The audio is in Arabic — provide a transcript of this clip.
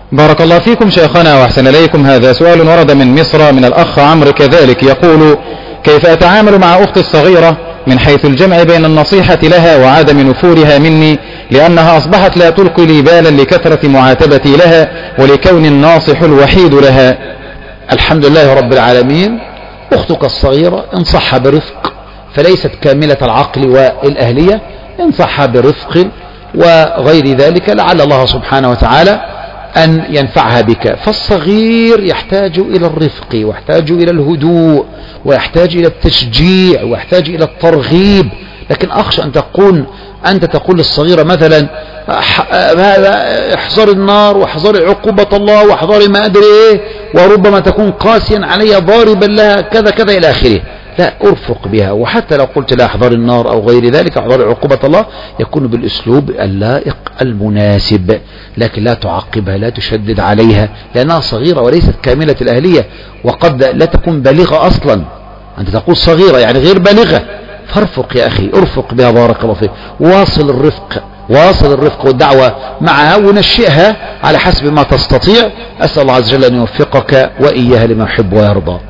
بارك الله فيكم شيخنا وأحسن إليكم. هذا سؤال ورد من مصر من الأخ عمرو كذلك، يقول: كيف أتعامل مع أختي الصغيرة من حيث الجمع بين النصيحة لها وعدم نفورها مني، لأنها أصبحت لا تلقي لي بالا لكثرة معاتبتي لها ولكون الناصح الوحيد لها. الحمد لله رب العالمين. أختك الصغيرة انصحها برفق، فليست كاملة العقل والأهلية، انصحها برفق وغير ذلك، لعل الله سبحانه وتعالى أن ينفعها بك. فالصغير يحتاج إلى الرفق، ويحتاج إلى الهدوء، ويحتاج إلى التشجيع، ويحتاج إلى الترغيب. لكن أخشى أنت تقول للصغيرة مثلا: هذا احذر النار، واحذر عقوبة الله، واحذر ما أدري إيه، وربما تكون قاسيا علي ضاربا لها كذا كذا إلى آخره. لا، أرفق بها. وحتى لو قلت لا احذر النار أو غير ذلك، احذر عقوبة الله، يكون بالأسلوب اللائق المناسب، لكن لا تعقبها، لا تشدد عليها، لأنها صغيرة وليست كاملة الأهلية، وقد لا تكون بالغة أصلا. أنت تقول صغيرة يعني غير بالغة، فارفق يا أخي، ارفق بها بارك الله فيك، واصل الرفق والدعوة معها، ونشئها على حسب ما تستطيع. أسأل الله عز وجل أن يوفقك وإياها لما يحب ويرضى.